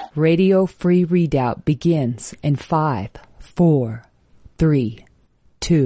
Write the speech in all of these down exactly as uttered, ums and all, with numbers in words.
Radio Free Redoubt begins in five, four, three, two.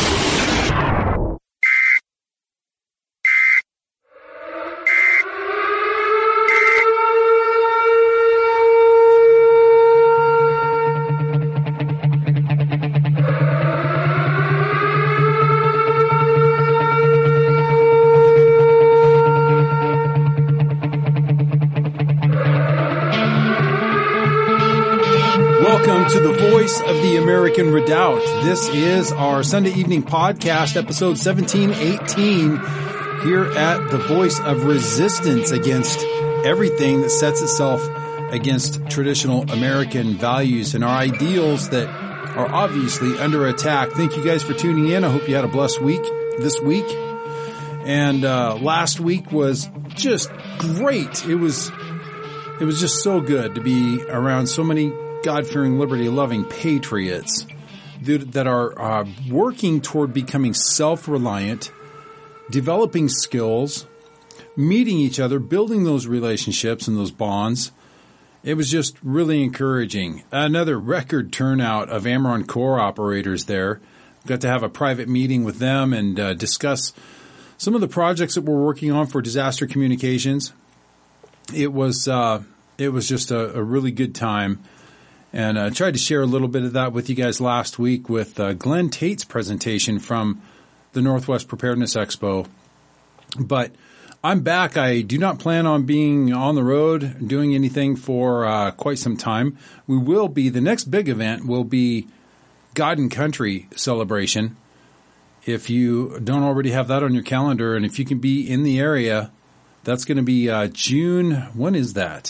To the Voice of the American Redoubt. This is our Sunday evening podcast, episode seventeen eighteen, here at the Voice of Resistance against everything that sets itself against traditional American values and our ideals that are obviously under attack. Thank you guys for tuning in. I hope you had a blessed week this week. And uh, last week was just great. It was, it was just so good to be around so many God-fearing, liberty-loving patriots that are uh, working toward becoming self-reliant, developing skills, meeting each other, building those relationships and those bonds. It was just really encouraging. Another record turnout of Amaron Corps operators there. Got to have a private meeting with them and uh, discuss some of the projects that we're working on for disaster communications. It was uh, it was just a, a really good time. And I uh, tried to share a little bit of that with you guys last week with uh, Glenn Tate's presentation from the Northwest Preparedness Expo. But I'm back. I do not plan on being on the road doing anything for uh, quite some time. We will be, the next big event will be God and Country Celebration. If you don't already have that on your calendar, and if you can be in the area, that's going to be uh, June. When is that?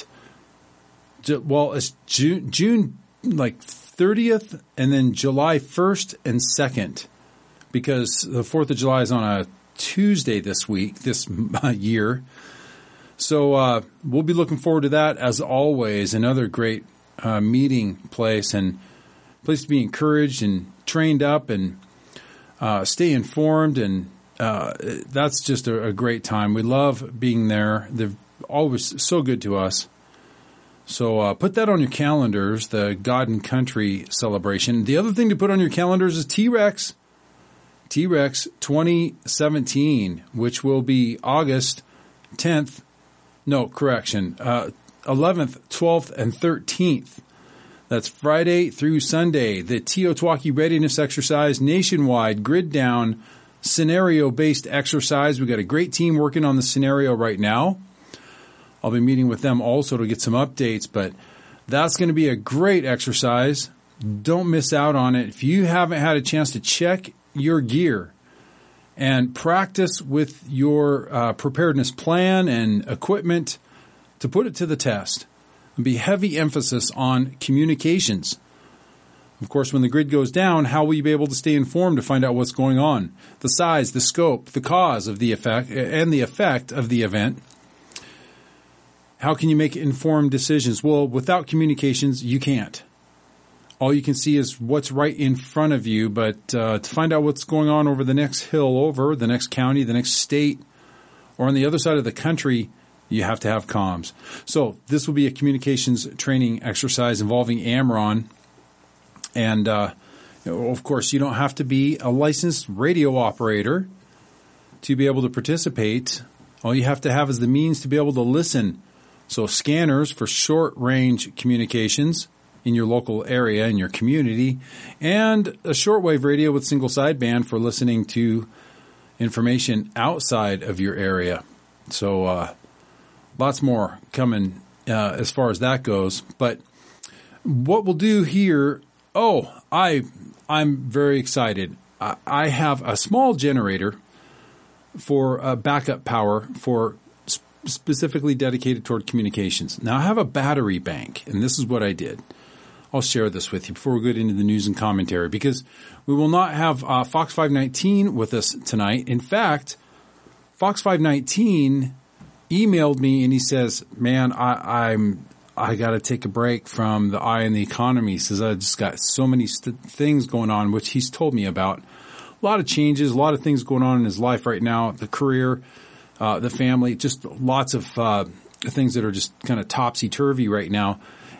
Well, it's June, June like thirtieth and then July first and second, because the fourth of July is on a Tuesday this week, this year. So uh, we'll be looking forward to that as always. Another great uh, meeting place and place to be encouraged and trained up and uh, stay informed. And uh, that's just a, a great time. We love being there. They're always so good to us. So uh, put that on your calendars, the God and Country celebration. The other thing to put on your calendars is T-Rex. T-Rex twenty seventeen, which will be August tenth. No, correction. Uh, eleventh, twelfth, and thirteenth. That's Friday through Sunday. The Teotihuacan Readiness Exercise, nationwide, grid down, scenario-based exercise. We've got a great team working on the scenario right now. I'll be meeting with them also to get some updates, but that's going to be a great exercise. Don't miss out on it. If you haven't had a chance to check your gear and practice with your uh, preparedness plan and equipment to put it to the test, and be heavy emphasis on communications. Of course, when the grid goes down, how will you be able to stay informed to find out what's going on? The size, the scope, the cause of the effect, and the effect of the event. How can you make informed decisions? Well, without communications, you can't. All you can see is what's right in front of you, but uh, to find out what's going on over the next hill over, the next county, the next state, or on the other side of the country, you have to have comms. So this will be a communications training exercise involving Amaron. And, uh, of course, you don't have to be a licensed radio operator to be able to participate. All you have to have is the means to be able to listen. So scanners for short-range communications in your local area, in your community, and a shortwave radio with single sideband for listening to information outside of your area. So uh, lots more coming uh, as far as that goes. But what we'll do here, oh, I, I'm very excited. I, I have a small generator for uh, backup power for specifically dedicated toward communications. Now, I have a battery bank, and this is what I did. I'll share this with you before we get into the news and commentary, because we will not have uh, Fox five nineteen with us tonight. In fact, Fox five nineteen emailed me, and he says, man, I, I'm I got to take a break from the eye on the economy. He says, I just got so many st- things going on, which he's told me about. A lot of changes, a lot of things going on in his life right now, the career, uh, the family, just lots of uh, things that are just kind of topsy-turvy right now.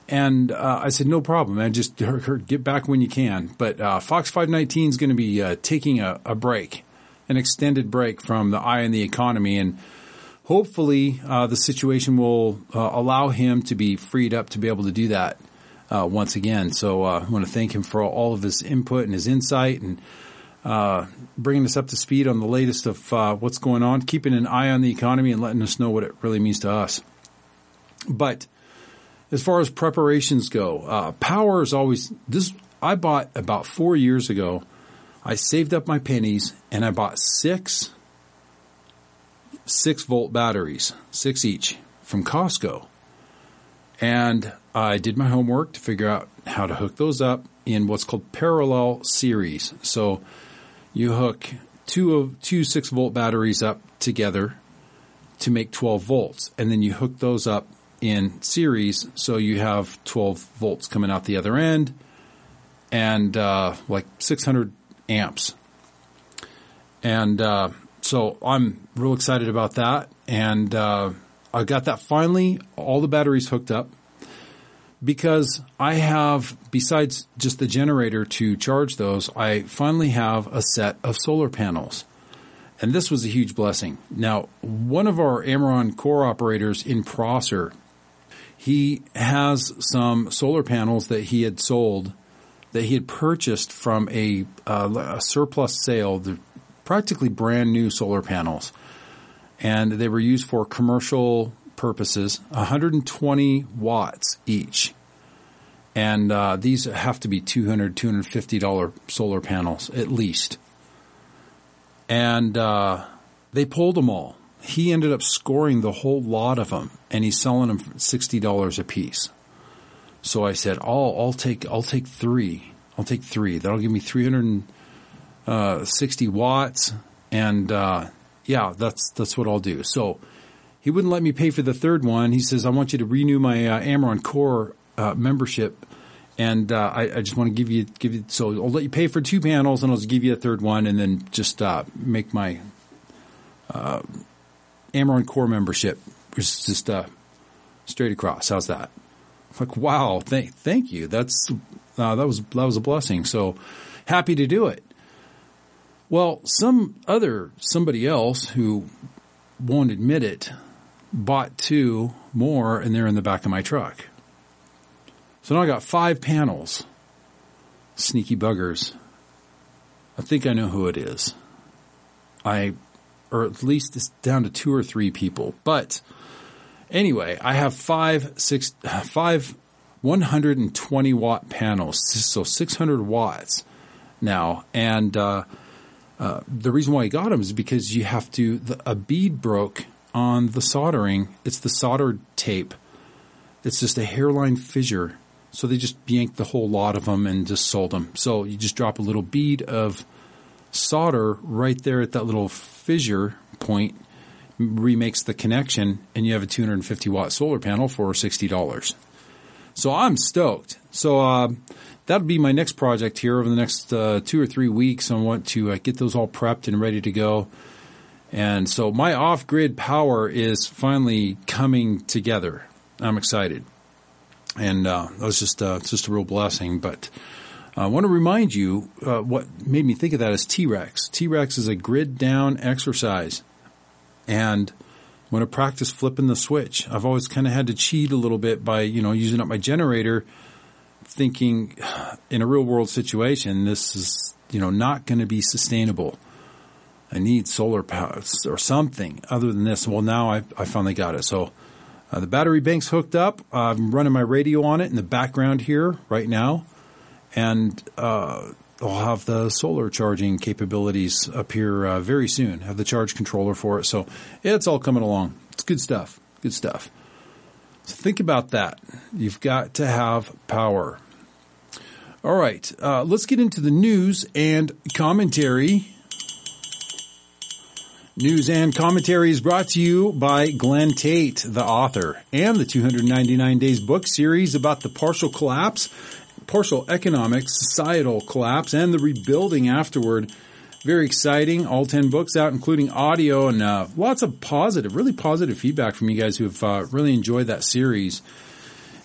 And uh, I said, no problem, man. Just get back when you can. But uh, Fox five nineteen is going to be uh, taking a, a break, an extended break from the Eye on the Economy. And hopefully uh, the situation will uh, allow him to be freed up to be able to do that uh, once again. So uh, I want to thank him for all of his input and his insight and uh, bringing us up to speed on the latest of uh, what's going on, keeping an eye on the economy and letting us know what it really means to us. But as far as preparations go, uh, power is always this. I bought about four years ago. I saved up my pennies and I bought six six volt batteries, six each from Costco. And I did my homework to figure out how to hook those up in what's called parallel series. So you hook two of two six volt batteries up together to make twelve volts, and then you hook those up in series, so you have twelve volts coming out the other end, and uh, like six hundred amps. And uh, so I'm real excited about that, and uh, I got that finally, all the batteries hooked up, because I have, besides just the generator to charge those, I finally have a set of solar panels. And this was a huge blessing. Now, one of our Amaron core operators in Prosser, he has some solar panels that he had sold, that he had purchased from a, uh, a surplus sale. They're practically brand new solar panels. And they were used for commercial purposes, one hundred twenty watts each. And uh, these have to be two hundred dollars, two hundred fifty dollars solar panels at least. And uh, they pulled them all. He ended up scoring the whole lot of them, and he's selling them for sixty dollars a piece. So I said, "Oh, I'll take, I'll take three. I'll take three. That'll give me three hundred sixty watts, and uh, yeah, that's that's what I'll do." So he wouldn't let me pay for the third one. He says, "I want you to renew my uh, Amaron Core uh, membership, and uh, I, I just want to give you give you. So I'll let you pay for two panels, and I'll just give you a third one, and then just uh, make my." Uh, Amaron Core membership is just uh, straight across. How's that? I'm like, wow, thank thank you. That's uh, that was that was a blessing. So happy to do it. Well, some other somebody else who won't admit it bought two more, and they're in the back of my truck. So now I got five panels. Sneaky buggers. I think I know who it is. I. Or at least it's down to two or three people. But anyway, I have five, six, five one hundred twenty watt panels, so six hundred watts now. And uh, uh, the reason why I got them is because you have to, the, a bead broke on the soldering. It's the soldered tape. It's just a hairline fissure. So they just yanked the whole lot of them and just sold them. So you just drop a little bead of solder right there at that little fissure point, remakes the connection, and you have a two hundred fifty watt solar panel for sixty dollars. So I'm stoked. So uh, that'll be my next project here over the next uh, two or three weeks. I want to uh, get those all prepped and ready to go. And so my off-grid power is finally coming together. I'm excited. And uh, that was just, uh, it's just a real blessing. But I want to remind you, uh, what made me think of that is T-Rex. T-Rex is a grid-down exercise. And I'm going to practice flipping the switch. I've always kind of had to cheat a little bit by, you know, using up my generator, thinking in a real-world situation, this is, you know, not going to be sustainable. I need solar power or something other than this. Well, now I, I finally got it. So uh, the battery bank's hooked up. Uh, I'm running my radio on it in the background here right now. And uh, I'll have the solar charging capabilities up here uh, very soon. Have the charge controller for it. So it's all coming along. It's good stuff. Good stuff. So think about that. You've got to have power. All right. Uh, let's get into the news and commentary. News and commentary is brought to you by Glenn Tate, the author, and the two hundred ninety-nine Days book series about the partial collapse partial economic, societal collapse, and the rebuilding afterward. Very exciting. All ten books out, including audio, and uh, lots of positive, really positive feedback from you guys who have uh, really enjoyed that series.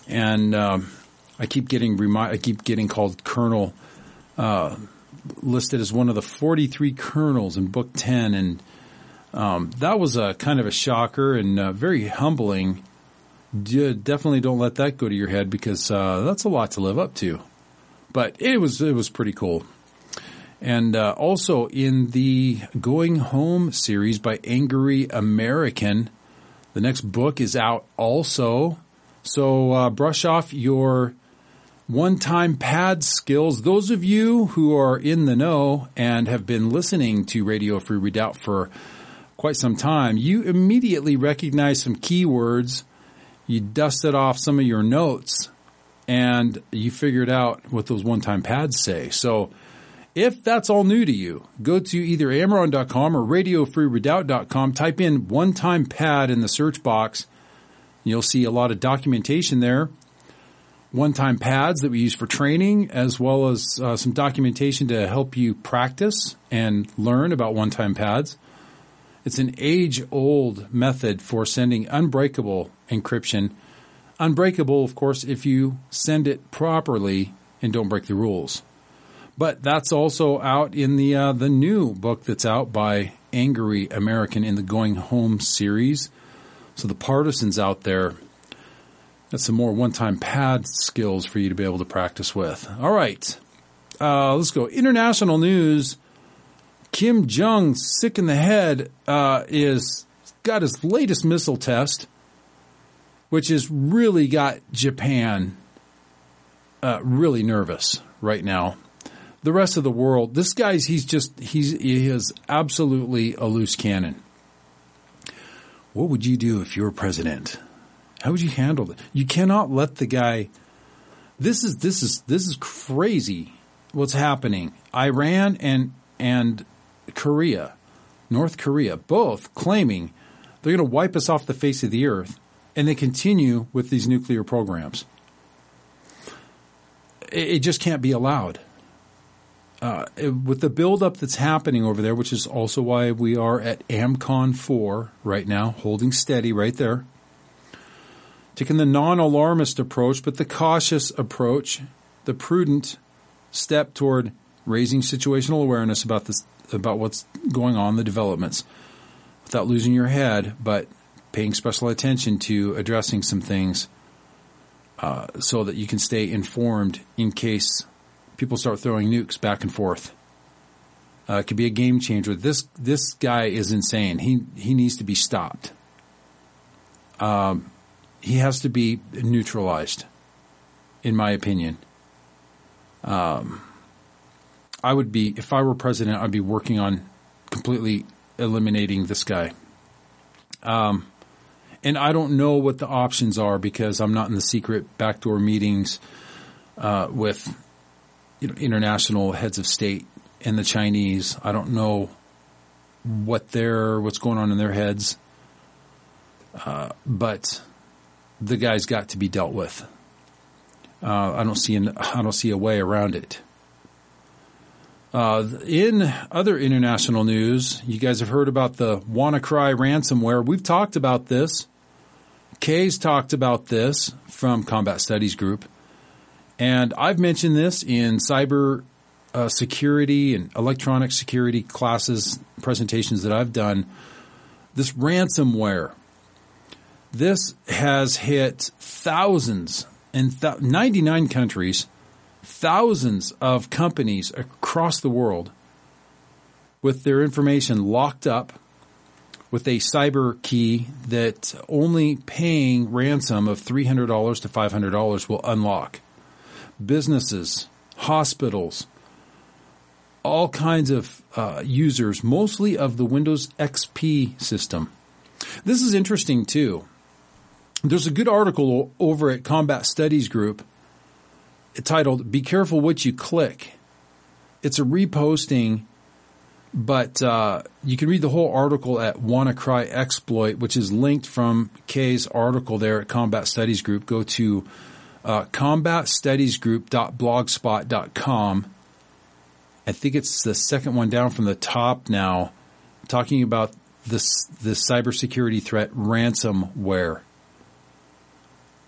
and um, I keep getting remi- I keep getting called Colonel, uh, listed as one of the forty-three colonels in Book ten, and um, that was a kind of a shocker and uh, very humbling. D- definitely don't let that go to your head, because uh, that's a lot to live up to. But it was it was pretty cool. And uh, also in the Going Home series by Angry American, the next book is out also. So uh, brush off your one-time pad skills. Those of you who are in the know and have been listening to Radio Free Redoubt for quite some time, you immediately recognize some keywords. You dusted off some of your notes, and you figured out what those one-time pads say. So if that's all new to you, go to either amaron dot com or radio free redoubt dot com. Type in one-time pad in the search box. You'll see a lot of documentation there. One-time pads that we use for training, as well as uh, some documentation to help you practice and learn about one-time pads. It's an age-old method for sending unbreakable encryption. Unbreakable, of course, if you send it properly and don't break the rules. But that's also out in the uh, the new book that's out by Angry American in the Going Home series. So the partisans out there, that's some more one-time pad skills for you to be able to practice with. All right, uh, let's go. International news. Kim Jong, sick in the head, uh, is got his latest missile test, which has really got Japan uh, really nervous right now. The rest of the world, this guy's, he's just, he's, he is absolutely a loose cannon. What would you do if you were president? How would you handle it? You cannot let the guy, this is, this is, this is crazy what's happening. Iran and, and Korea, North Korea, both claiming they're going to wipe us off the face of the earth, and they continue with these nuclear programs. It, it just can't be allowed. Uh, with the buildup that's happening over there, which is also why we are at AMCON four right now, holding steady right there, taking the non-alarmist approach, but the cautious approach, the prudent step toward raising situational awareness about this, about what's going on, the developments, without losing your head, but paying special attention to addressing some things uh, so that you can stay informed in case people start throwing nukes back and forth. Uh, it could be a game changer. This this guy is insane. He he needs to be stopped. Um, he has to be neutralized, in my opinion. Um, I would be, if I were president, I'd be working on completely eliminating this guy. Um, and I don't know what the options are, because I'm not in the secret backdoor meetings uh, with you know, international heads of state and the Chinese. I don't know what they're, what's going on in their heads. Uh, but the guy's got to be dealt with. Uh, I don't see an, I don't see a way around it. Uh, in other international news, you guys have heard about the WannaCry ransomware. We've talked about this. Kay's talked about this from Combat Studies Group. And I've mentioned this in cyber uh, security and electronic security classes, presentations that I've done. This ransomware, this has hit thousands in th- ninety-nine countries, thousands of companies across the world with their information locked up with a cyber key that only paying ransom of three hundred dollars to five hundred dollars will unlock. Businesses, hospitals, all kinds of uh, users, mostly of the Windows X P system. This is interesting too. There's a good article over at Combat Studies Group titled, "Be Careful What You Click." It's a reposting, but uh, you can read the whole article at WannaCry Exploit, which is linked from Kay's article there at Combat Studies Group. Go to uh, combat studies group dot blogspot dot com. I think it's the second one down from the top now, talking about this this cybersecurity threat, ransomware.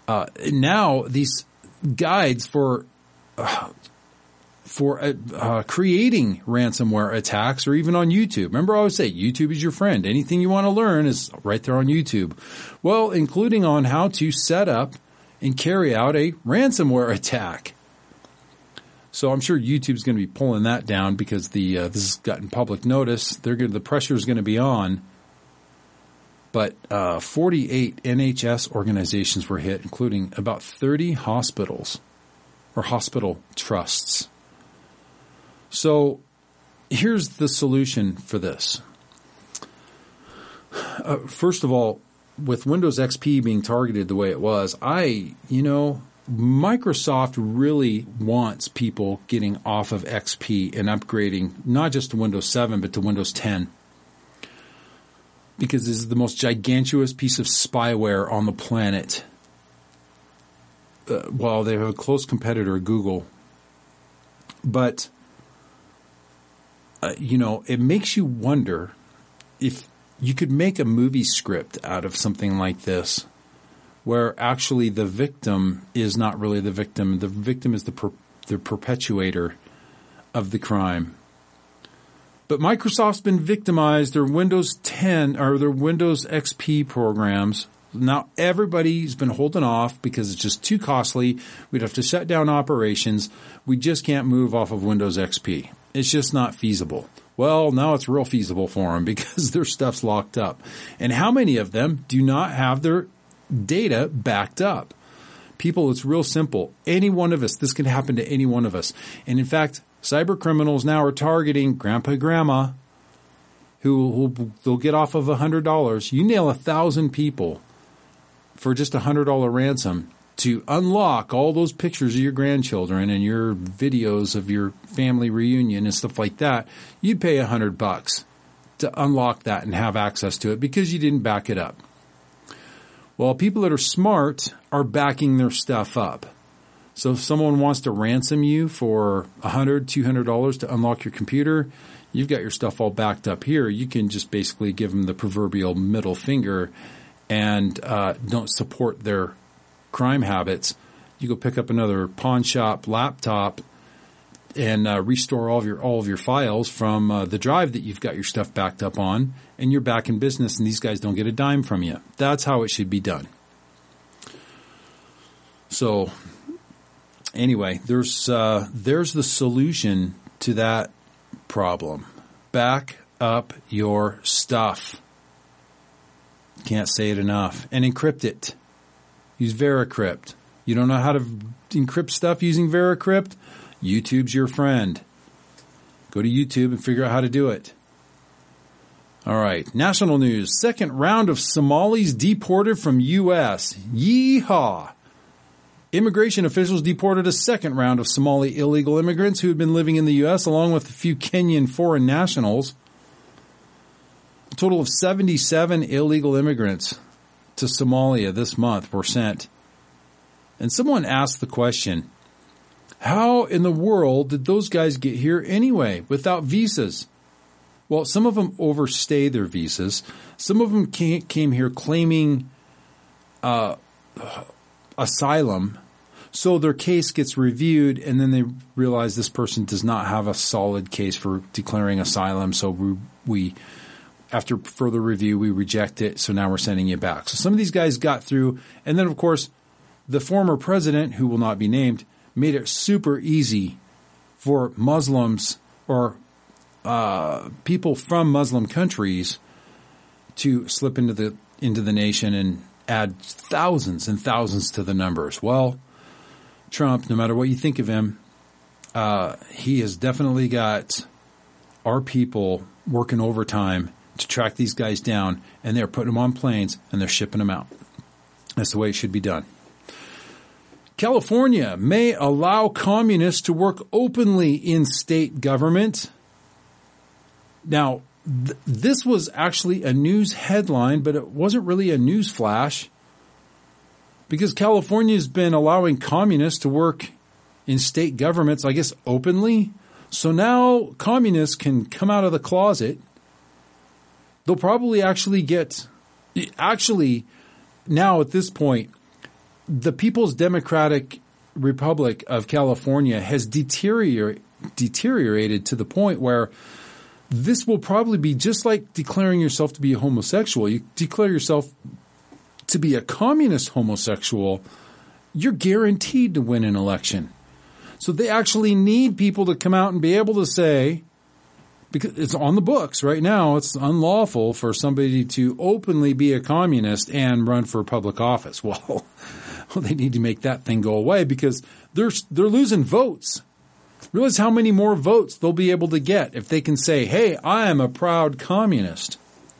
Uh, now these guides for uh, for uh, uh, creating ransomware attacks are even on YouTube. Remember, I always say YouTube is your friend. Anything you want to learn is right there on YouTube. Well, including on how to set up and carry out a ransomware attack. So I'm sure YouTube's going to be pulling that down because the uh, this has gotten public notice. They're going the pressure is going to be on. But uh, forty-eight N H S organizations were hit, including about thirty hospitals or hospital trusts. So here's the solution for this. Uh, first of all, with Windows X P being targeted the way it was, I, you know, Microsoft really wants people getting off of X P and upgrading not just to Windows seven, but to Windows ten. Because this is the most gigantuous piece of spyware on the planet. Uh, well, they have a close competitor, Google. But, uh, you know, it makes you wonder if you could make a movie script out of something like this, where actually the victim is not really the victim. The victim is the per- the perpetuator of the crime. But Microsoft's been victimized. Their Windows ten or their Windows X P programs. Now everybody's been holding off because it's just too costly. We'd have to shut down operations. We just can't move off of Windows X P. It's just not feasible. Well, now it's real feasible for them because their stuff's locked up. And how many of them do not have their data backed up? People, it's real simple. Any one of us, this can happen to any one of us. And in fact, cyber criminals now are targeting grandpa, grandma, who will they'll get off of one hundred dollars. You nail a thousand people for just a one hundred dollars ransom to unlock all those pictures of your grandchildren and your videos of your family reunion and stuff like that. You'd pay a hundred bucks to unlock that and have access to it because you didn't back it up. Well, people that are smart are backing their stuff up. So if someone wants to ransom you for one hundred dollars, two hundred dollars to unlock your computer, you've got your stuff all backed up here. You can just basically give them the proverbial middle finger and uh, don't support their crime habits. You go pick up another pawn shop laptop and uh, restore all of your all of your files from uh, the drive that you've got your stuff backed up on, and you're back in business, and these guys don't get a dime from you. That's how it should be done. So anyway, there's uh, there's the solution to that problem. Back up your stuff. Can't say it enough. And encrypt it. Use VeraCrypt. You don't know how to encrypt stuff using VeraCrypt? YouTube's your friend. Go to YouTube and figure out how to do it. All right. National news. Second round of Somalis deported from U S. Yeehaw. Immigration officials deported a second round of Somali illegal immigrants who had been living in the U S along with a few Kenyan foreign nationals. A total of seventy-seven illegal immigrants to Somalia this month were sent. And someone asked the question, how in the world did those guys get here anyway without visas? Well, some of them overstayed their visas. Some of them came here claiming uh, asylum. So their case gets reviewed, and then they realize this person does not have a solid case for declaring asylum. So we, we after further review, we reject it. So now we're sending you back. So some of these guys got through. And then, of course, the former president, who will not be named, made it super easy for Muslims or uh, people from Muslim countries to slip into the into the nation and add thousands and thousands to the numbers. Well, Trump, no matter what you think of him, uh, he has definitely got our people working overtime to track these guys down, and they're putting them on planes and they're shipping them out. That's the way it should be done. California may allow communists to work openly in state government. Now, th- this was actually a news headline, but it wasn't really a news flash because California has been allowing communists to work in state governments, I guess, openly. So now communists can come out of the closet. They'll probably actually get – actually, now at this point, the People's Democratic Republic of California has deterior- deteriorated to the point where this will probably be just like declaring yourself to be a homosexual. You declare yourself to be a communist homosexual, you're guaranteed to win an election. So they actually need people to come out and be able to say, because it's on the books right now, it's unlawful for somebody to openly be a communist and run for public office. Well, well they need to make that thing go away because they're they're losing votes. Realize how many more votes they'll be able to get if they can say, hey, I am a proud communist.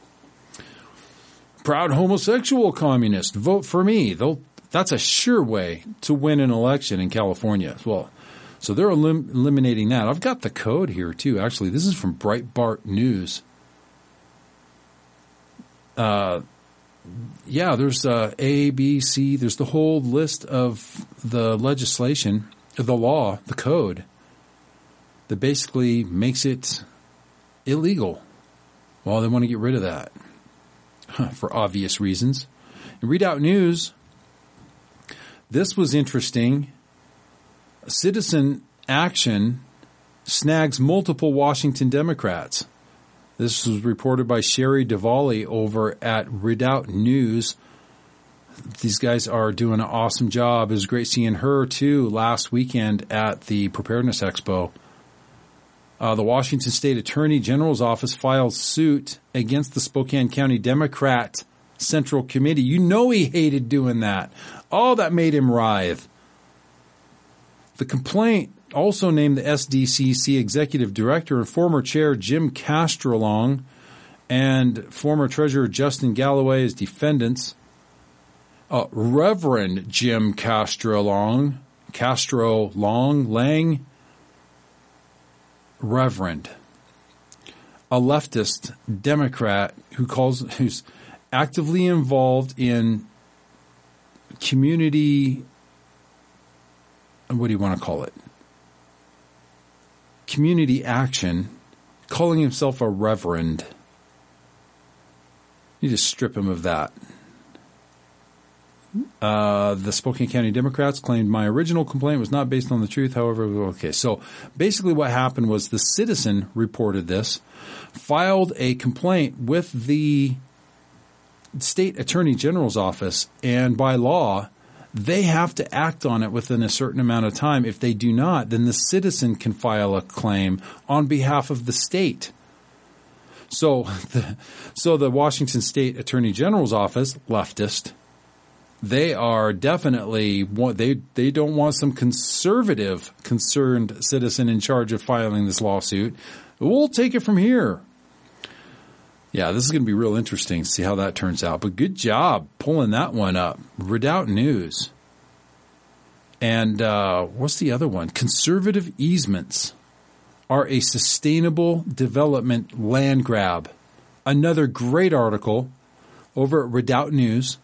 Proud homosexual communist. Vote for me. They'll, that's a sure way to win an election in California as well. So they're elim- eliminating that. I've got the code here, too. Actually, this is from Breitbart News. Uh, yeah, there's uh, A, B, C. There's the whole list of the legislation, the law, the code that basically makes it illegal. Well, they want to get rid of that huh, for obvious reasons. In Readout News, this was interesting. Citizen action snags multiple Washington Democrats. This was reported by Sherry Diwali over at Redoubt News. These guys are doing an awesome job. It was great seeing her, too, last weekend at the Preparedness Expo. Uh, the Washington State Attorney General's office filed suit against the Spokane County Democrat Central Committee. You know he hated doing that. Oh, that made him writhe. The complaint also named the S D C C Executive Director and former Chair Jim Castrolong and former Treasurer Justin Galloway as defendants. Uh, Reverend Jim Castrolong, Castro Long, Lang, Reverend, a leftist Democrat who calls who's actively involved in community. What do you want to call it? Community action, calling himself a reverend. You just strip him of that. Uh, the Spokane County Democrats claimed my original complaint was not based on the truth. However, okay. So basically what happened was the Citizen reported this, filed a complaint with the State Attorney General's office, and by law, they have to act on it within a certain amount of time. If they do not, then the Citizen can file a claim on behalf of the state. So the, so the Washington State Attorney General's office, leftist, they are definitely they they don't want some conservative concerned citizen in charge of filing this lawsuit. We'll take it from here. Yeah, this is going to be real interesting to see how that turns out. But good job pulling that one up. Redoubt News. And uh, what's the other one? Conservative easements are a sustainable development land grab. Another great article over at Redoubt News.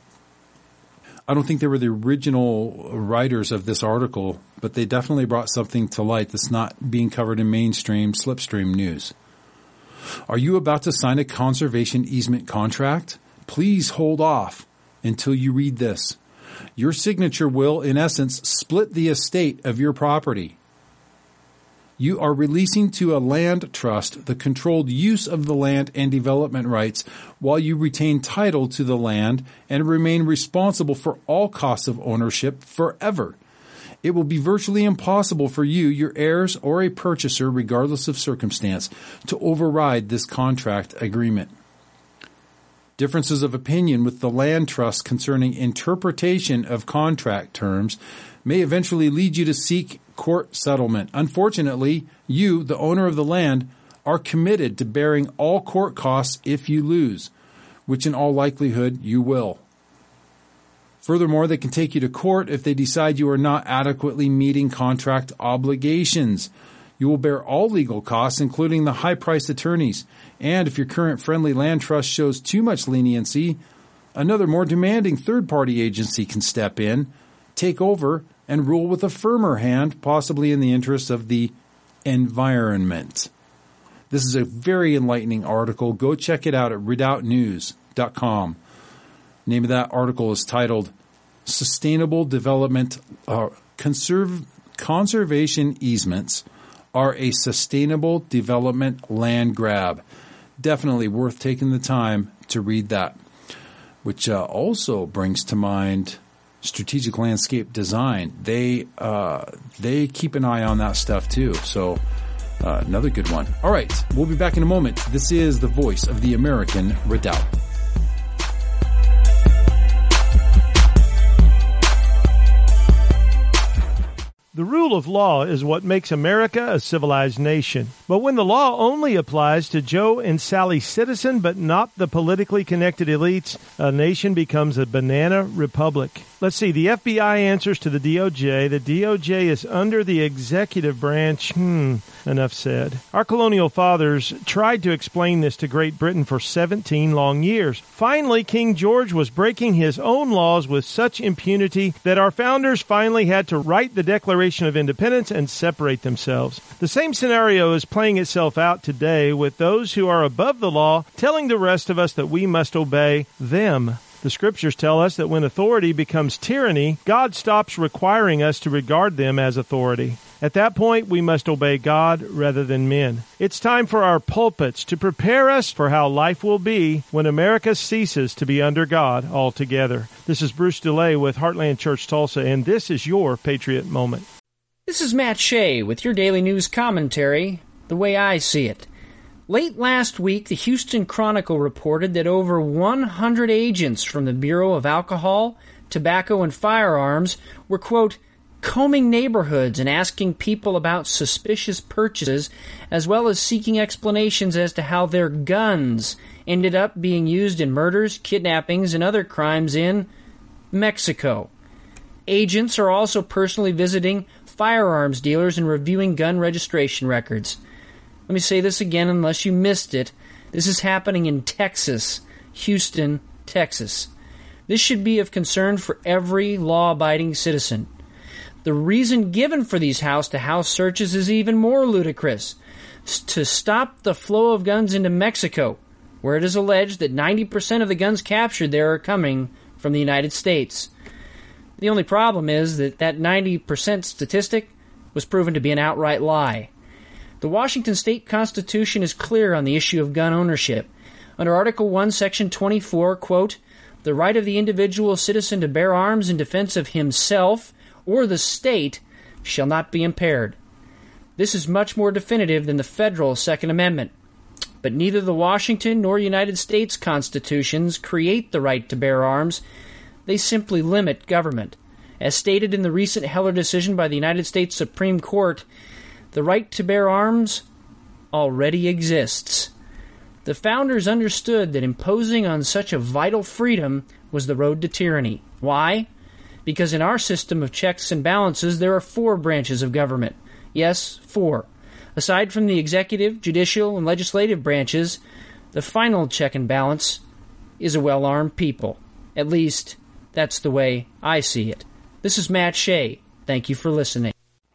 I don't think they were the original writers of this article, but they definitely brought something to light that's not being covered in mainstream slipstream news. Are you about to sign a conservation easement contract? Please hold off until you read this. Your signature will, in essence, split the estate of your property. You are releasing to a land trust the controlled use of the land and development rights while you retain title to the land and remain responsible for all costs of ownership forever. It will be virtually impossible for you, your heirs, or a purchaser, regardless of circumstance, to override this contract agreement. Differences of opinion with the land trust concerning interpretation of contract terms may eventually lead you to seek court settlement. Unfortunately, you, the owner of the land, are committed to bearing all court costs if you lose, which in all likelihood you will. Furthermore, they can take you to court if they decide you are not adequately meeting contract obligations. You will bear all legal costs, including the high-priced attorneys. And if your current friendly land trust shows too much leniency, another more demanding third-party agency can step in, take over, and rule with a firmer hand, possibly in the interest of the environment. This is a very enlightening article. Go check it out at redoubt news dot com. Name of that article is titled, sustainable development, uh, conserve, conservation easements are a sustainable development land grab. Definitely worth taking the time to read that, which uh, also brings to mind strategic landscape design. They uh, they keep an eye on that stuff too. So uh, another good one. All right, we'll be back in a moment. This is the Voice of the American Redoubt. The rule of law is what makes America a civilized nation. But when the law only applies to Joe and Sally Citizen, but not the politically connected elites, a nation becomes a banana republic. Let's see, the F B I answers to the D O J. The D O J is under the executive branch. Hmm, enough said. Our colonial fathers tried to explain this to Great Britain for seventeen long years. Finally, King George was breaking his own laws with such impunity that our founders finally had to write the Declaration of Independence and separate themselves. The same scenario is playing itself out today with those who are above the law telling the rest of us that we must obey them. The scriptures tell us that when authority becomes tyranny, God stops requiring us to regard them as authority. At that point, we must obey God rather than men. It's time for our pulpits to prepare us for how life will be when America ceases to be under God altogether. This is Bruce DeLay with Heartland Church Tulsa, and this is your Patriot Moment. This is Matt Shea with your daily news commentary, the way I see it. Late last week, the Houston Chronicle reported that over one hundred agents from the Bureau of Alcohol, Tobacco, and Firearms were, quote, combing neighborhoods and asking people about suspicious purchases, as well as seeking explanations as to how their guns ended up being used in murders, kidnappings, and other crimes in Mexico. Agents are also personally visiting firearms dealers and reviewing gun registration records. Let me say this again unless you missed it. This is happening in Texas, Houston, Texas. This should be of concern for every law-abiding citizen. The reason given for these house-to-house searches is even more ludicrous. To stop the flow of guns into Mexico, where it is alleged that ninety percent of the guns captured there are coming from the United States. The only problem is that that ninety percent statistic was proven to be an outright lie. The Washington State Constitution is clear on the issue of gun ownership. Under Article one, Section twenty-four, quote, the right of the individual citizen to bear arms in defense of himself or the state shall not be impaired. This is much more definitive than the federal Second Amendment. But neither the Washington nor United States constitutions create the right to bear arms. They simply limit government. As stated in the recent Heller decision by the United States Supreme Court, the right to bear arms already exists. The founders understood that imposing on such a vital freedom was the road to tyranny. Why? Because in our system of checks and balances, there are four branches of government. Yes, four. Aside from the executive, judicial, and legislative branches, the final check and balance is a well-armed people. At least, that's the way I see it. This is Matt Shea. Thank you for listening.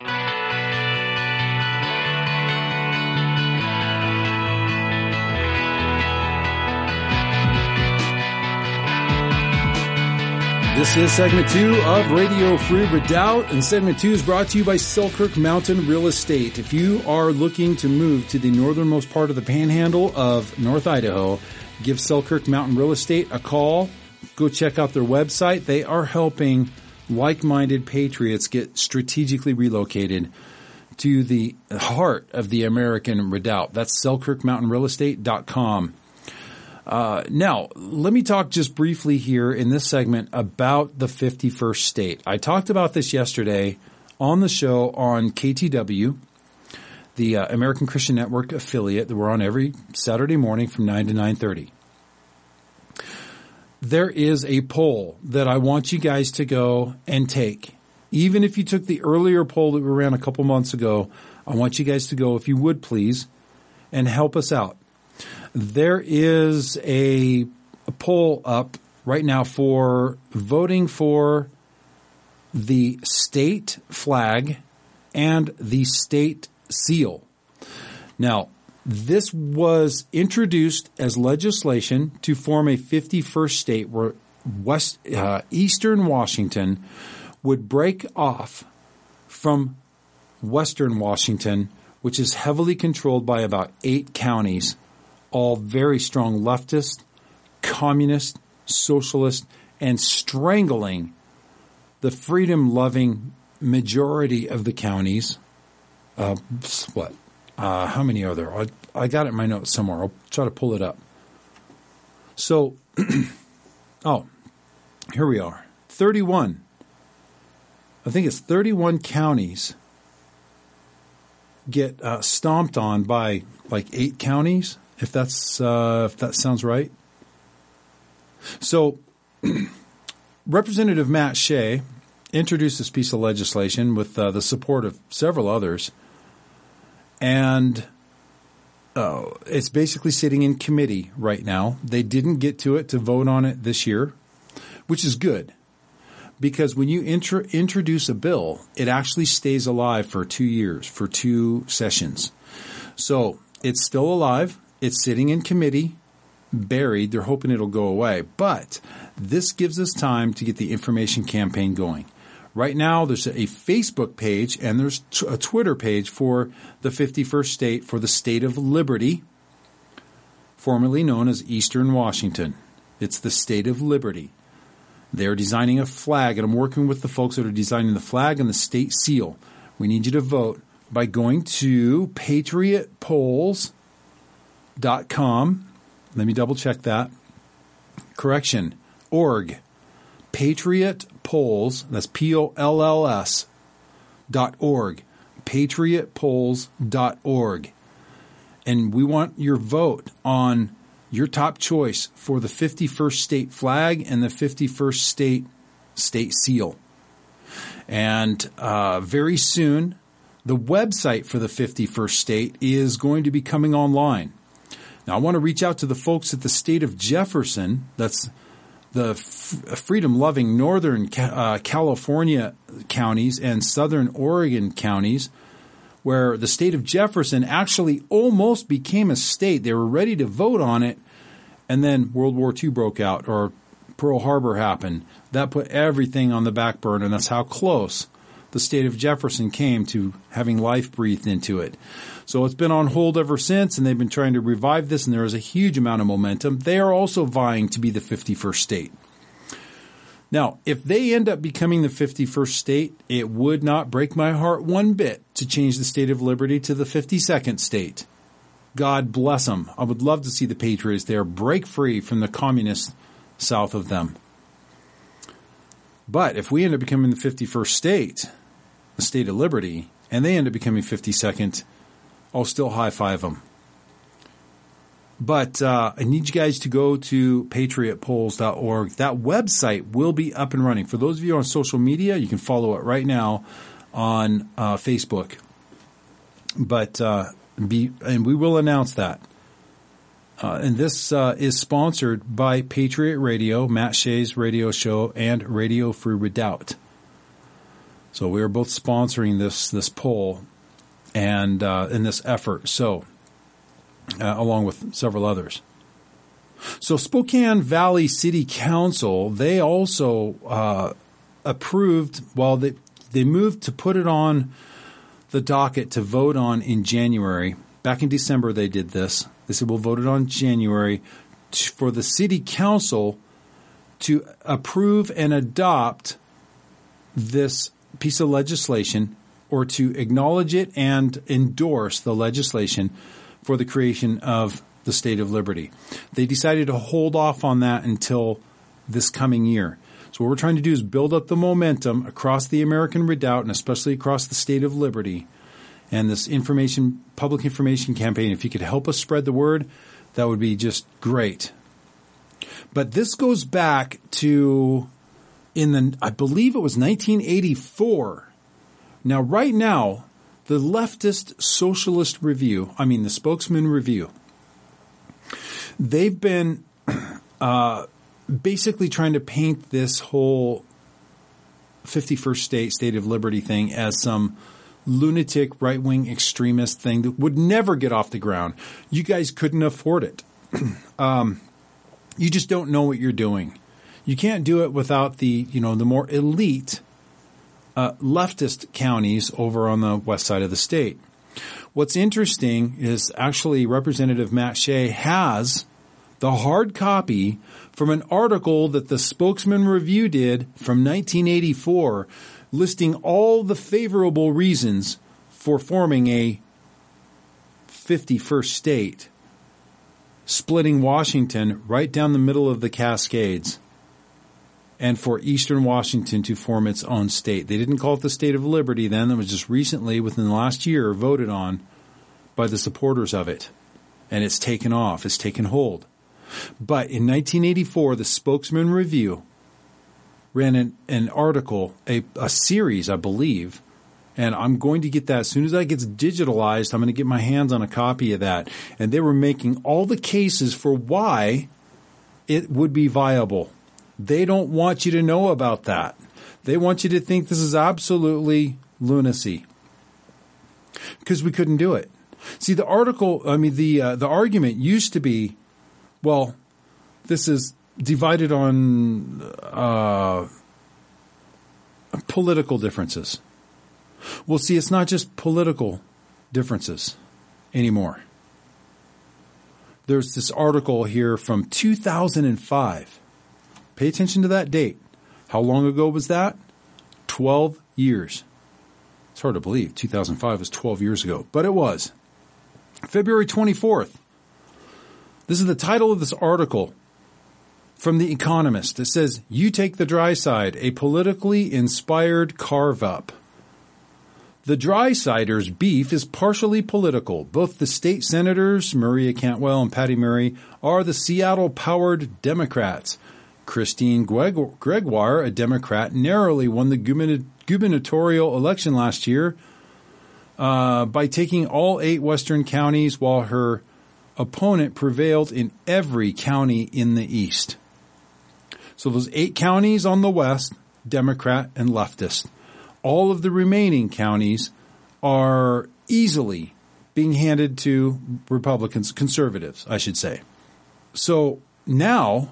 This is segment two of Radio Free Redoubt, and segment two is brought to you by Selkirk Mountain Real Estate. If you are looking to move to the northernmost part of the panhandle of North Idaho, give Selkirk Mountain Real Estate a call. Go check out their website. They are helping like-minded patriots get strategically relocated to the heart of the American Redoubt. That's selkirk mountain real estate dot com. Uh, now, let me talk just briefly here in this segment about the fifty-first state. I talked about this yesterday on the show on K T W, the uh, American Christian Network affiliate that we're on every Saturday morning from nine to nine thirty. There is a poll that I want you guys to go and take. Even if you took the earlier poll that we ran a couple months ago, I want you guys to go, if you would please, and help us out. There is a, a poll up right now for voting for the state flag and the state seal. Now, this was introduced as legislation to form a fifty-first state where West uh, Eastern Washington would break off from Western Washington, which is heavily controlled by about eight counties, all very strong leftist, communist, socialist, and strangling the freedom-loving majority of the counties. Uh, what? Uh, how many are there? I, I got it in my notes somewhere. I'll try to pull it up. So, oh, here we are. thirty-one. I think it's thirty-one counties get uh, stomped on by like eight counties, if that's uh, if that sounds right. So, Representative Matt Shea introduced this piece of legislation with uh, the support of several others, and uh, it's basically sitting in committee right now. They didn't get to it to vote on it this year, which is good, because when you intro- introduce a bill, it actually stays alive for two years, for two sessions. So it's still alive. It's sitting in committee, buried. They're hoping it'll go away. But this gives us time to get the information campaign going. Right now, there's a Facebook page and there's a Twitter page for the fifty-first state, for the state of Liberty, formerly known as Eastern Washington. It's the state of Liberty. They're designing a flag, and I'm working with the folks that are designing the flag and the state seal. We need you to vote by going to patriot polls dot com. Let me double check that. Correction, org. Patriot Polls, that's P O L L S dot org. patriot polls dot org. And we want your vote on your top choice for the fifty-first state flag and the fifty-first state state seal. And uh, very soon, the website for the fifty-first state is going to be coming online. Now, I want to reach out to the folks at the state of Jefferson. That's the f- freedom-loving northern uh, California counties and southern Oregon counties, where the state of Jefferson actually almost became a state. They were ready to vote on it, and then World War Two broke out, or Pearl Harbor happened. That put everything on the back burner, and that's how close the state of Jefferson came to having life breathed into it. So it's been on hold ever since, and they've been trying to revive this, and there is a huge amount of momentum. They are also vying to be the fifty-first state. Now, if they end up becoming the fifty-first state, it would not break my heart one bit to change the state of Liberty to the fifty-second state. God bless them. I would love to see the Patriots there break free from the communists south of them. But if we end up becoming the fifty-first state, the state of Liberty, and they end up becoming fifty-second, I'll still high-five them. But uh, I need you guys to go to patriot polls dot org. That website will be up and running. For those of you on social media, you can follow it right now on uh, Facebook. But uh, be and we will announce that. Uh, and this uh, is sponsored by Patriot Radio, Matt Shea's radio show, and Radio Free Redoubt. So we are both sponsoring this this poll and uh, in this effort. So. Uh, along with several others. So Spokane Valley City Council, they also uh, approved, well, they, they moved to put it on the docket to vote on in January. Back in December they did this. They said, we'll vote it on January t- for the City Council to approve and adopt this piece of legislation, or to acknowledge it and endorse the legislation for the creation of the state of Liberty. They decided to hold off on that until this coming year. So what we're trying to do is build up the momentum across the American Redoubt, and especially across the state of Liberty, and this information, public information campaign. If you could help us spread the word, that would be just great. But this goes back to, in the, I believe it was nineteen eighty-four. Now, right now, the leftist Socialist Review, I mean the Spokesman Review, they've been uh, basically trying to paint this whole fifty-first state, state of Liberty thing as some lunatic right-wing extremist thing that would never get off the ground. You guys couldn't afford it. um, you just don't know what you're doing. You can't do it without the, you know, the more elite uh, leftist counties over on the west side of the state. What's interesting is actually Representative Matt Shea has the hard copy from an article that the Spokesman Review did from nineteen eighty-four, listing all the favorable reasons for forming a fifty-first state, splitting Washington right down the middle of the Cascades, and for Eastern Washington to form its own state. They didn't call it the State of Liberty then. That was just recently, within the last year, voted on by the supporters of it. And it's taken off. It's taken hold. But in nineteen eighty-four, the Spokesman Review ran an, an article, a, a series, I believe, and I'm going to get that as soon as that gets digitalized. I'm going to get my hands on a copy of that. And they were making all the cases for why it would be viable. They don't want you to know about that. They want you to think this is absolutely lunacy because we couldn't do it. See, the article, I mean, the uh, the argument used to be, well, this is divided on uh, political differences. Well, see, it's not just political differences anymore. There's this article here from two thousand five. Pay attention to that date. How long ago was that? twelve years. It's hard to believe. two thousand five was twelve years ago, but it was. February twenty-fourth. This is the title of this article from The Economist. It says, "You Take the Dry Side, a politically inspired carve-up." The Dry-Siders' beef is partially political. Both the state senators, Maria Cantwell and Patty Murray, are the Seattle-powered Democrats. Christine Gregoire, a Democrat, narrowly won the gubernatorial election last year uh, by taking all eight western counties, while her opponent prevailed in every county in the east. So those eight counties on the west, Democrat and leftist. All of the remaining counties are easily being handed to Republicans, conservatives, I should say. So now,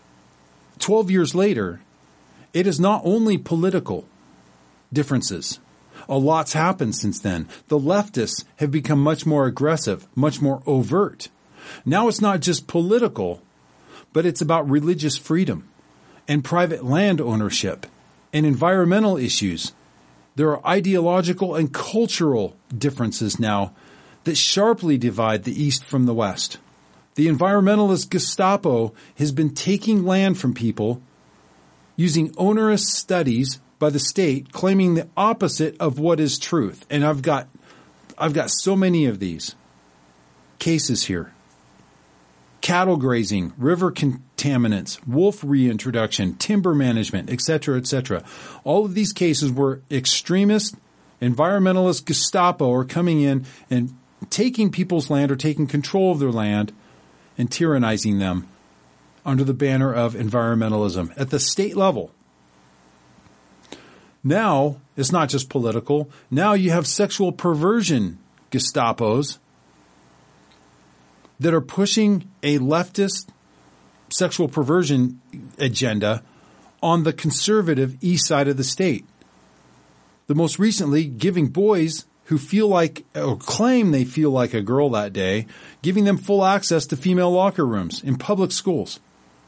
twelve years later, it is not only political differences. A lot's happened since then. The leftists have become much more aggressive, much more overt. Now it's not just political, but it's about religious freedom and private land ownership and environmental issues. There are ideological and cultural differences now that sharply divide the East from the West. The environmentalist Gestapo has been taking land from people using onerous studies by the state, claiming the opposite of what is truth. And I've got, I've got so many of these cases here. Cattle grazing, river contaminants, wolf reintroduction, timber management, et cetera, et cetera. All of these cases where extremist, environmentalist Gestapo are coming in and taking people's land or taking control of their land and tyrannizing them under the banner of environmentalism at the state level. Now, it's not just political. Now you have sexual perversion Gestapos that are pushing a leftist sexual perversion agenda on the conservative east side of the state. The most recently, giving boys who feel like or claim they feel like a girl that day, giving them full access to female locker rooms in public schools.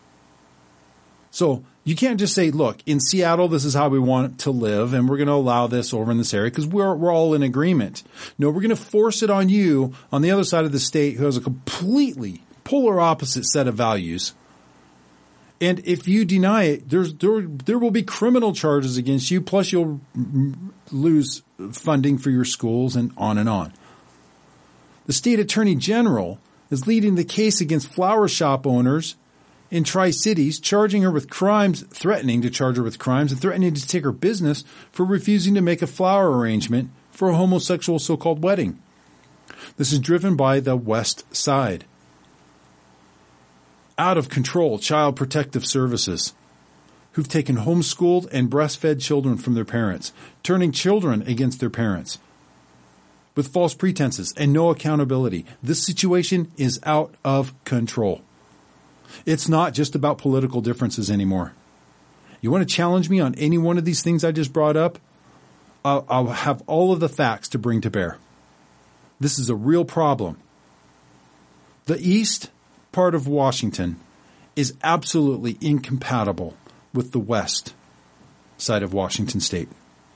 So you can't just say, look, in Seattle, this is how we want to live, and we're going to allow this over in this area because we're, we're all in agreement. No, we're going to force it on you on the other side of the state who has a completely polar opposite set of values. And if you deny it, there's, there, there will be criminal charges against you, plus you'll lose funding for your schools and on and on. The state attorney general is leading the case against flower shop owners in Tri-Cities, charging her with crimes, threatening to charge her with crimes and threatening to take her business for refusing to make a flower arrangement for a homosexual so-called wedding. This is driven by the West Side. Out of control Child Protective Services, who've taken homeschooled and breastfed children from their parents, turning children against their parents with false pretenses and no accountability. This situation is out of control. It's not just about political differences anymore. You want to challenge me on any one of these things I just brought up? I'll, I'll have all of the facts to bring to bear. This is a real problem. The east part of Washington is absolutely incompatible with the west side of Washington state.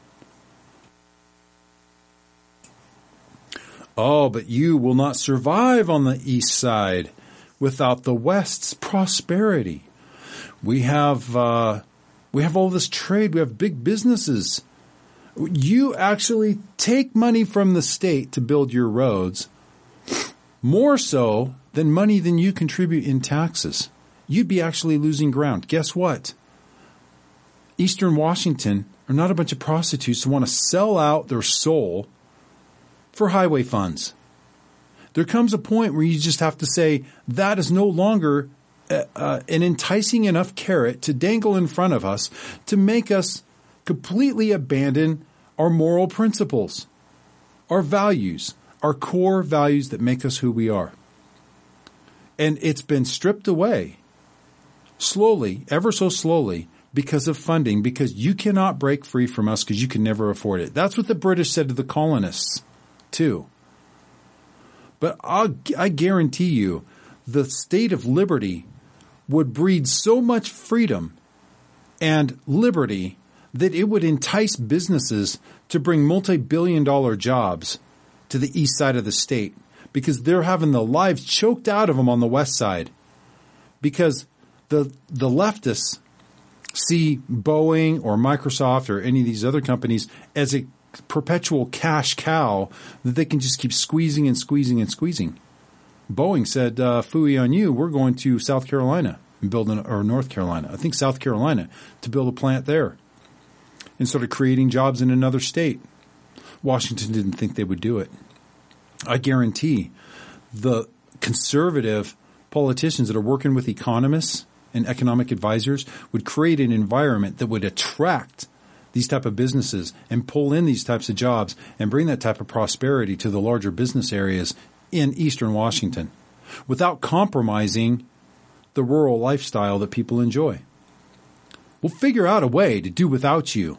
Oh, but you will not survive on the east side without the west's prosperity. We have uh, we have all this trade. We have big businesses. You actually take money from the state to build your roads, more so than money than you contribute in taxes. You'd be actually losing ground. Guess what? Eastern Washington are not a bunch of prostitutes who want to sell out their soul for highway funds. There comes a point where you just have to say that is no longer uh, uh, an enticing enough carrot to dangle in front of us to make us completely abandon our moral principles, our values, our core values that make us who we are. And it's been stripped away slowly, ever so slowly, because of funding, because you cannot break free from us because you can never afford it. That's what the British said to the colonists, too. But I'll, I guarantee you the state of liberty would breed so much freedom and liberty that it would entice businesses to bring multi-billion dollar jobs to the east side of the state because they're having the lives choked out of them on the west side because the the leftists see Boeing or Microsoft or any of these other companies as a perpetual cash cow that they can just keep squeezing and squeezing and squeezing. Boeing said, uh, phooey on you, we're going to South Carolina and build an, or North Carolina, I think South Carolina, to build a plant there and started creating jobs in another state. Washington didn't think they would do it. I guarantee the conservative politicians that are working with economists and economic advisors would create an environment that would attract these type of businesses and pull in these types of jobs and bring that type of prosperity to the larger business areas in eastern Washington without compromising the rural lifestyle that people enjoy. We'll figure out a way to do without you.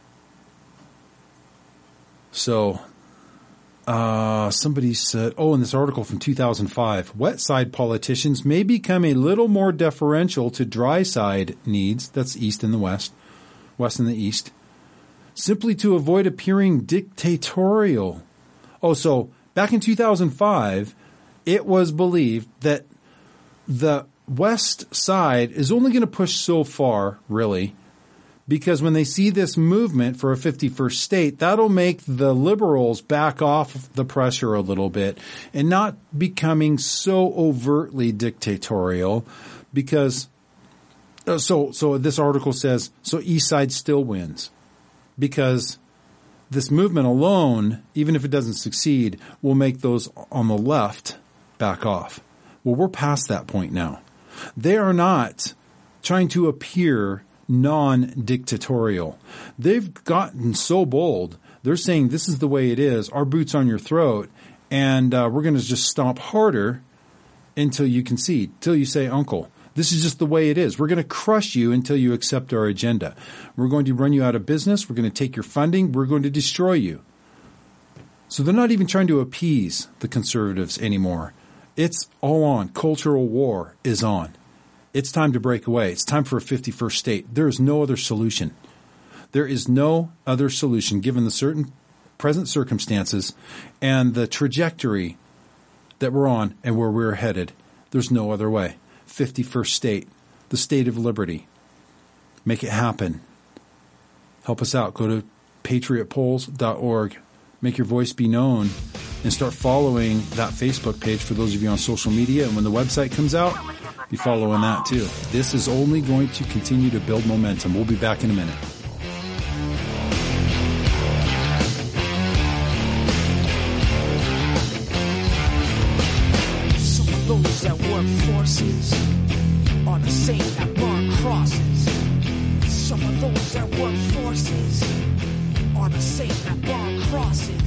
So uh, somebody said, oh, in this article from two thousand five, wet side politicians may become a little more deferential to dry side needs, that's east and the west, west and the east, simply to avoid appearing dictatorial. Oh, so back in two thousand five, it was believed that the west side is only going to push so far, really, because when they see this movement for a fifty-first state, that'll make the liberals back off the pressure a little bit and not becoming so overtly dictatorial because uh, so so this article says, so east side still wins because this movement alone, even if it doesn't succeed, will make those on the left back off. Well, we're past that point now. They are not trying to appear non-dictatorial. They've gotten so bold. They're saying this is the way it is. Our boot's on your throat, and uh, we're going to just stomp harder until you concede, until you say, uncle, this is just the way it is. We're going to crush you until you accept our agenda. We're going to run you out of business. We're going to take your funding. We're going to destroy you. So they're not even trying to appease the conservatives anymore. It's all on. Cultural war is on. It's time to break away. It's time for a fifty-first state. There is no other solution. There is no other solution given the certain present circumstances and the trajectory that we're on and where we're headed. There's no other way. fifty-first state, the state of liberty. Make it happen. Help us out. Go to patriot polls dot org. Make your voice be known and start following that Facebook page for those of you on social media. And when the website comes out, be following that too. This is only going to continue to build momentum. We'll be back in a minute. Some of those that work forces are the same that burn crosses. Some of those that work forces are the same that burn crosses.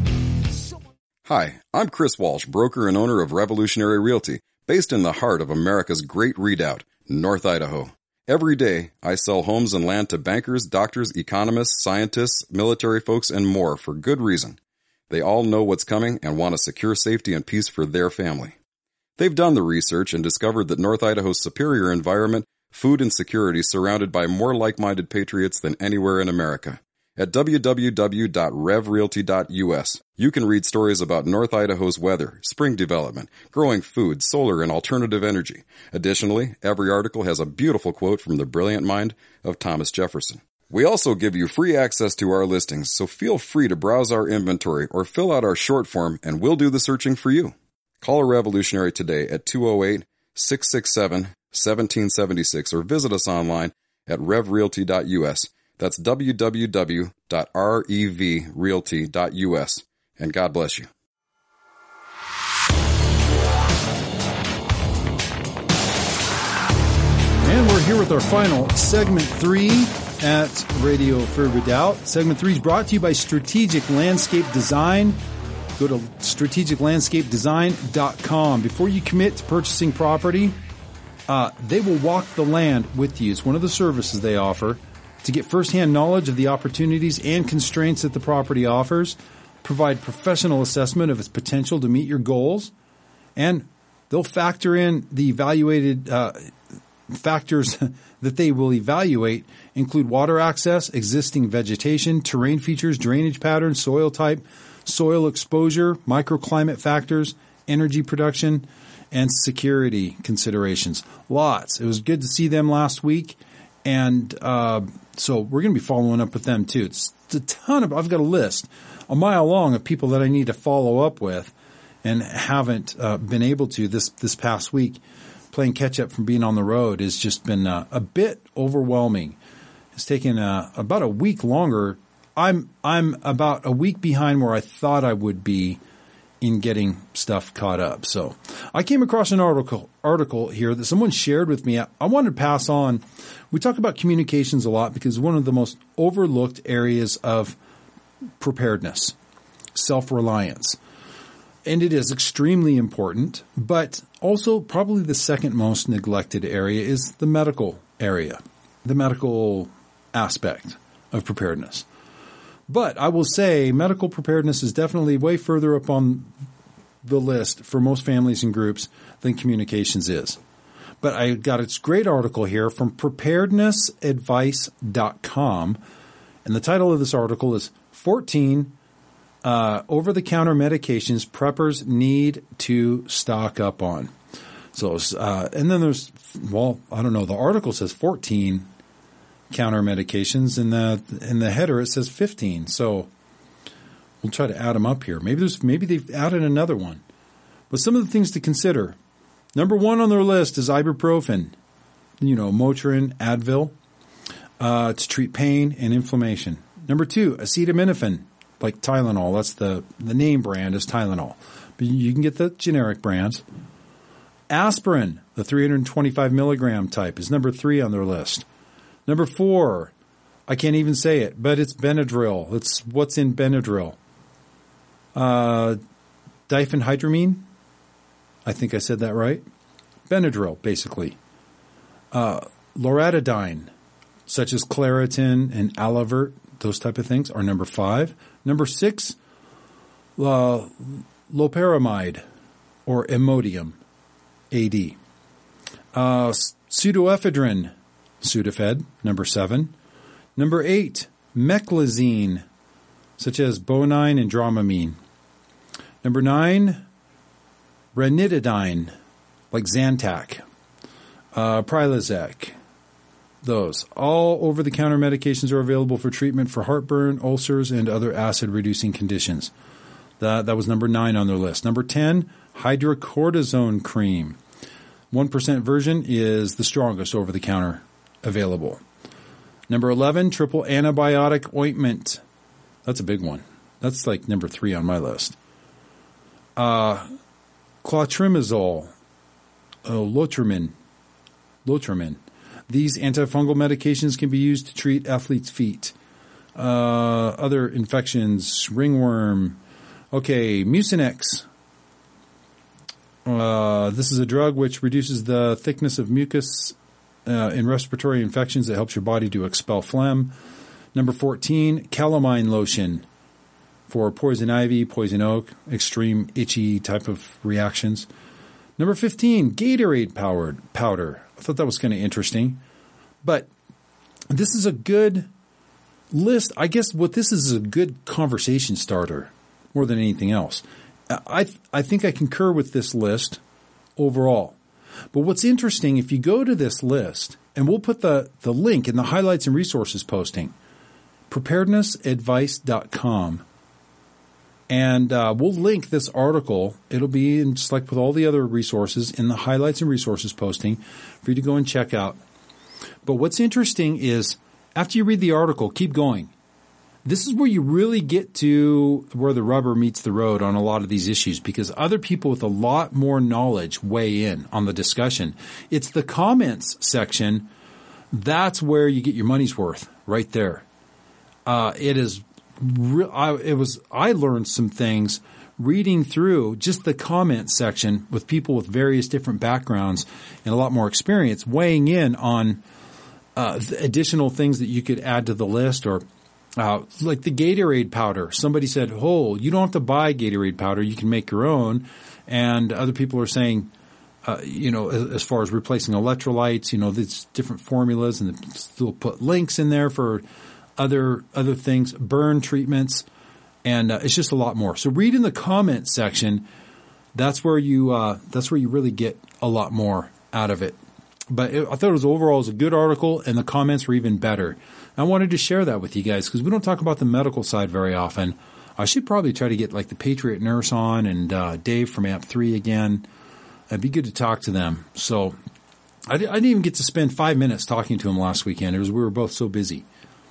Hi, I'm Chris Walsh, broker and owner of Revolutionary Realty, based in the heart of America's Great Redoubt, North Idaho. Every day, I sell homes and land to bankers, doctors, economists, scientists, military folks, and more for good reason. They all know what's coming and want a secure safety and peace for their family. They've done the research and discovered that North Idaho's superior environment, food, and security surrounded by more like-minded patriots than anywhere in America. At w w w dot rev realty dot u s, you can read stories about North Idaho's weather, spring development, growing food, solar, and alternative energy. Additionally, every article has a beautiful quote from the brilliant mind of Thomas Jefferson. We also give you free access to our listings, so feel free to browse our inventory or fill out our short form, and we'll do the searching for you. Call a Revolutionary today at two oh eight, six six seven, one seven seven six or visit us online at rev realty dot u s. That's w w w dot rev realty dot u s. And God bless you. And we're here with our final segment three at Radio Fear Redoubt. Segment three is brought to you by Strategic Landscape Design. Go to strategic landscape design dot com. Before you commit to purchasing property, uh, they will walk the land with you. It's one of the services they offer to get firsthand knowledge of the opportunities and constraints that the property offers, provide professional assessment of its potential to meet your goals, and they'll factor in the evaluated uh, factors that they will evaluate include water access, existing vegetation, terrain features, drainage patterns, soil type, soil exposure, microclimate factors, energy production, and security considerations. Lots. It was good to see them last week, and uh, so we're going to be following up with them too. It's a ton of – I've got a list a mile long of people that I need to follow up with and haven't uh, been able to this, this past week. Playing catch-up from being on the road has just been uh, a bit overwhelming. It's taken uh, about a week longer. I'm I'm about a week behind where I thought I would be in getting stuff caught up. So I came across an article article here that someone shared with me. I, I wanted to pass on. We talk about communications a lot because one of the most overlooked areas of preparedness, self-reliance. And it is extremely important, but also probably the second most neglected area is the medical area, the medical aspect of preparedness. But I will say medical preparedness is definitely way further up on the list for most families and groups than communications is. But I got a great article here from preparedness advice dot com, and the title of this article is fourteen Uh, over-the-counter medications preppers need to stock up on. So, uh, and then there's, well, I don't know. The article says fourteen counter medications, and the in the header it says fifteen. So we'll try to add them up here. Maybe there's maybe they've added another one. But some of the things to consider. Number one on their list is ibuprofen. You know, Motrin, Advil, uh, to treat pain and inflammation. Number two, acetaminophen. Like Tylenol, that's the, the name brand is Tylenol. But you can get the generic brands. Aspirin, the three hundred twenty-five milligram type, is number three on their list. Number four, I can't even say it, but it's Benadryl. It's what's in Benadryl. Uh, diphenhydramine, I think I said that right. Benadryl, basically. Uh, loratadine, such as Claritin and Alavert, those type of things, are number five. Number six, uh, loperamide or Imodium, A D. Uh, pseudoephedrine, Sudafed, number seven. Number eight, meclizine, such as Bonine and Dramamine. Number nine, ranitidine, like Zantac, uh, Prilosec. Those. All over-the-counter medications are available for treatment for heartburn, ulcers, and other acid-reducing conditions. That, that was number nine on their list. Number ten, hydrocortisone cream. one percent version is the strongest over-the-counter available. Number eleven, triple antibiotic ointment. That's a big one. That's like number three on my list. Uh, clotrimazole. Oh, Lotrimin. Lotrimin. These antifungal medications can be used to treat athletes' feet, uh, other infections, ringworm. Okay, Mucinex. Uh, this is a drug which reduces the thickness of mucus uh, in respiratory infections that helps your body to expel phlegm. Number fourteen, calamine lotion for poison ivy, poison oak, extreme itchy type of reactions. Number fifteen, Gatorade powered powder. I thought that was kind of interesting. But this is a good list. I guess what this is is a good conversation starter more than anything else. I I think I concur with this list overall. But what's interesting, if you go to this list, and we'll put the, the link in the highlights and resources posting, preparedness advice dot com. And uh, we'll link this article. It'll be, in, just like with all the other resources, in the highlights and resources posting for you to go and check out. But what's interesting is, after you read the article, keep going. This is where you really get to where the rubber meets the road on a lot of these issues, because other people with a lot more knowledge weigh in on the discussion. It's the comments section. That's where you get your money's worth, right there. Uh, it is, re- I, it was, I learned some things reading through just the comments section with people with various different backgrounds and a lot more experience weighing in on uh, additional things that you could add to the list, or Uh, like the Gatorade powder. Somebody said, oh, you don't have to buy Gatorade powder. You can make your own. And other people are saying, uh, you know, as, as far as replacing electrolytes, you know, there's different formulas, and they'll put links in there for other other things, burn treatments, and uh, it's just a lot more. So read in the comments section. That's where you uh, that's where you really get a lot more out of it. But it, I thought it was overall it was a good article, and the comments were even better. I wanted to share that with you guys because we don't talk about the medical side very often. I should probably try to get like the Patriot Nurse on and uh, Dave from A M P three again. It'd be good to talk to them. So I, I didn't even get to spend five minutes talking to them last weekend. It was, we were both so busy.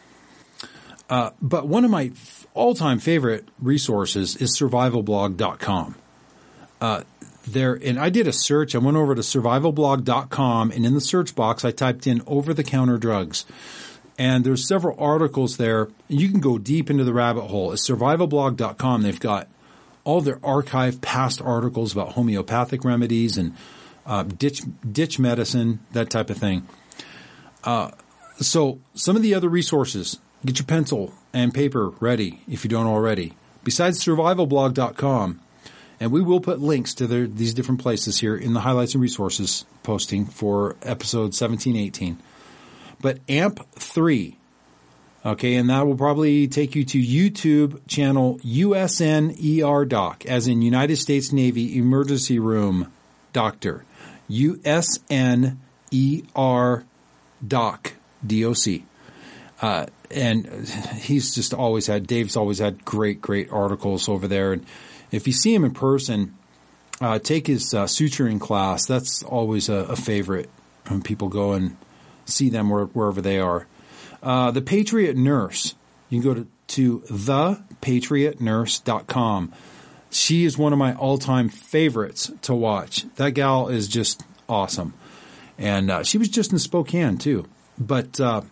Uh, but one of my all-time favorite resources is survival blog dot com. Uh, there, and I did a search. I went over to survival blog dot com, and in the search box, I typed in over-the-counter drugs. And there's several articles there. You can go deep into the rabbit hole. At survival blog dot com, they've got all their archived past articles about homeopathic remedies and uh, ditch ditch medicine, that type of thing. Uh, so some of the other resources, get your pencil and paper ready if you don't already. Besides survival blog dot com, and we will put links to their, these different places here in the highlights and resources posting for episode seventeen eighteen. But A M P three, okay, and that will probably take you to YouTube channel U S N E R Doc, as in United States Navy Emergency Room Doctor. U S N E R Doc, D O C. Uh, and he's just always had, Dave's always had great, great articles over there. And if you see him in person, uh, take his uh, suturing class. That's always a, a favorite when people go and see them where, wherever they are. Uh, the Patriot Nurse. You can go to, to the patriot nurse dot com. She is one of my all-time favorites to watch. That gal is just awesome. And uh, she was just in Spokane, too. But uh,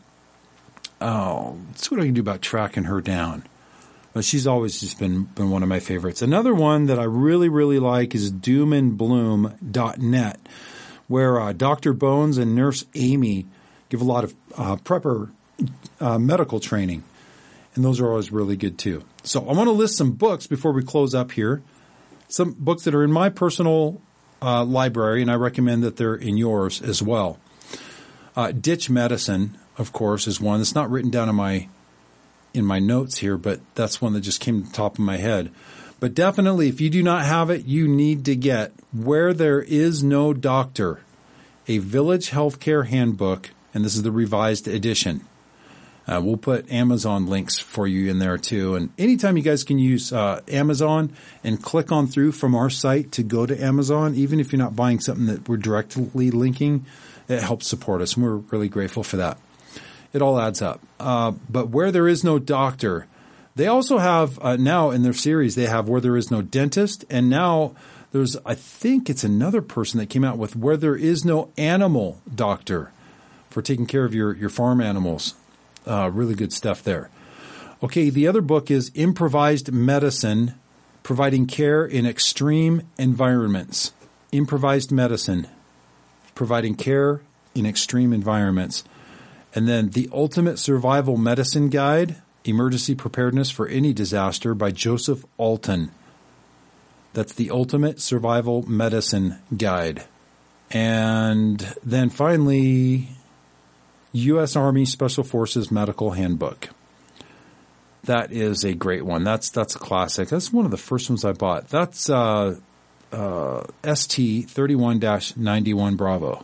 oh, let's see what I can do about tracking her down. But she's always just been, been one of my favorites. Another one that I really, really like is doom and bloom dot net, where uh, Doctor Bones and Nurse Amy give a lot of uh, prepper uh, medical training. And those are always really good, too. So I want to list some books before we close up here. Some books that are in my personal uh, library, and I recommend that they're in yours as well. Uh, Ditch Medicine, of course, is one. It's not written down in my in my notes here, but that's one that just came to the top of my head. But definitely, if you do not have it, you need to get Where There Is No Doctor, a Village Healthcare Handbook, and this is the revised edition. Uh, we'll put Amazon links for you in there, too. And anytime you guys can use uh, Amazon and click on through from our site to go to Amazon, even if you're not buying something that we're directly linking, it helps support us, and we're really grateful for that. It all adds up. Uh, but Where There Is No Doctor, they also have uh, now in their series, they have Where There Is No Dentist, and now there's, I think it's another person that came out with Where There Is No Animal Doctor for taking care of your, your farm animals. Uh, really good stuff there. Okay, the other book is Improvised Medicine, Providing Care in Extreme Environments. Improvised Medicine, Providing Care in extreme environments. And then The Ultimate Survival Medicine Guide, Emergency Preparedness for Any Disaster by Joseph Alton. That's The Ultimate Survival Medicine Guide. And then finally, U S Army Special Forces Medical Handbook. That is a great one. That's that's a classic. That's one of the first ones I bought. That's uh, uh, S T thirty-one dash ninety-one Bravo.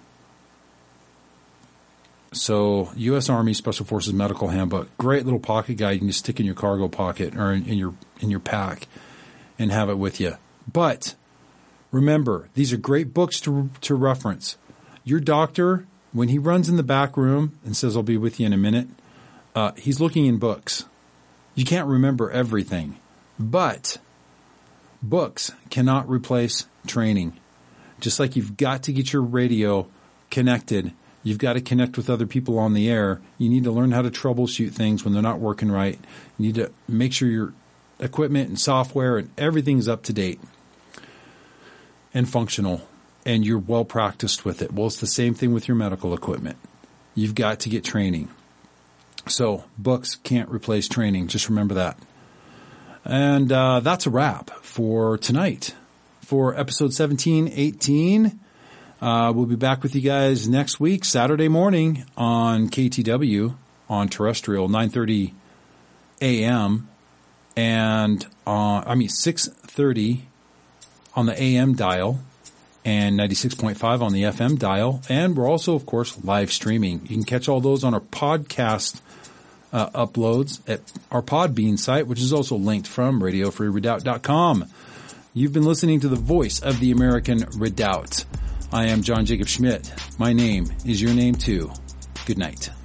So U S Army Special Forces Medical Handbook. Great little pocket guide you can just stick in your cargo pocket or in, in your in your pack and have it with you. But remember, these are great books to to reference. Your doctor, when he runs in the back room and says, I'll be with you in a minute, uh, he's looking in books. You can't remember everything. But books cannot replace training. Just like you've got to get your radio connected, you've got to connect with other people on the air. You need to learn how to troubleshoot things when they're not working right. You need to make sure your equipment and software and everything's up to date and functional, and you're well practiced with it. Well, it's the same thing with your medical equipment. You've got to get training. So books can't replace training. Just remember that. And uh, that's a wrap for tonight for episode seventeen eighteen. Uh, we'll be back with you guys next week, Saturday morning on K T W on terrestrial, nine thirty a.m. and uh, I mean six thirty on the A M dial and ninety-six point five on the F M dial. And we're also, of course, live streaming. You can catch all those on our podcast uh, uploads at our Podbean site, which is also linked from radio free redoubt dot com. You've been listening to the voice of the American Redoubt. I am John Jacob Schmidt. My name is your name too. Good night.